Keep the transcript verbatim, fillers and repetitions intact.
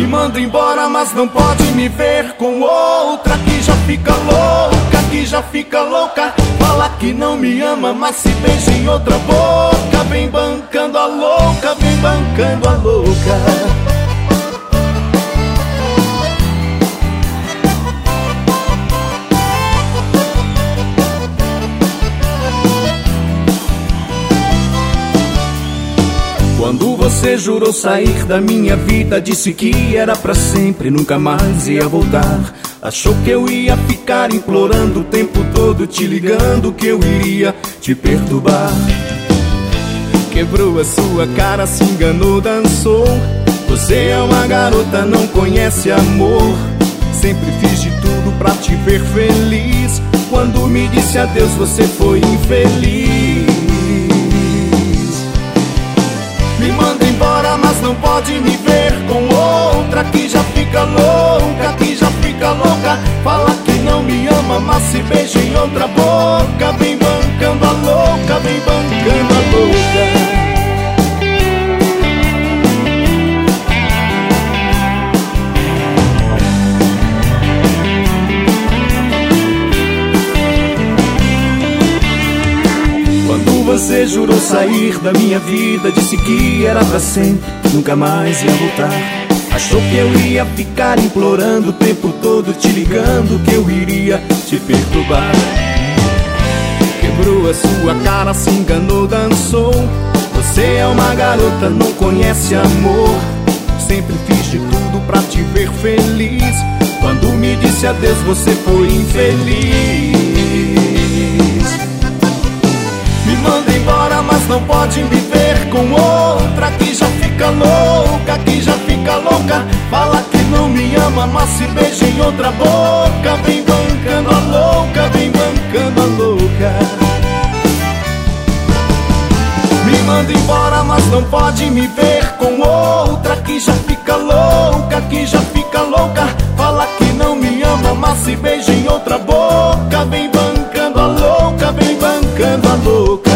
manda embora, mas não pode me ver com outra que já fica louca, que já fica louca. Fala que não me ama, mas se beija em outra boca. Vem bancando a louca, vem bancando a louca. Quando você jurou sair da minha vida, disse que era pra sempre, nunca mais ia voltar. Achou que eu ia ficar implorando o tempo todo, te ligando que eu iria te perturbar. Quebrou a sua cara, se enganou, dançou. Você é uma garota, não conhece amor. Sempre fiz de tudo pra te ver feliz. Quando me disse adeus, você foi infeliz. Me manda embora, mas não pode me ver com outra que já fica louca, que já fica louca. Fala que não me ama, mas se beija em outra boca. Vem bancando a louca, vem bancando a louca. Você jurou sair da minha vida, disse que era pra sempre, nunca mais ia voltar. Achou que eu ia ficar implorando o tempo todo, te ligando que eu iria te perturbar. Quebrou a sua cara, se enganou, dançou. Você é uma garota, não conhece amor. Sempre fiz de tudo pra te ver feliz. Quando me disse adeus, você foi infeliz. Me manda embora, mas não pode me ver com outra que já fica louca, que já fica louca. Fala que não me ama, mas se beija em outra boca. Vem bancando a louca, vem bancando a louca. Me manda embora, mas não pode me ver com outra que já fica louca, que já fica louca. Fala que não me ama, mas se beija em outra boca. Vem bancando a louca, vem bancando a louca.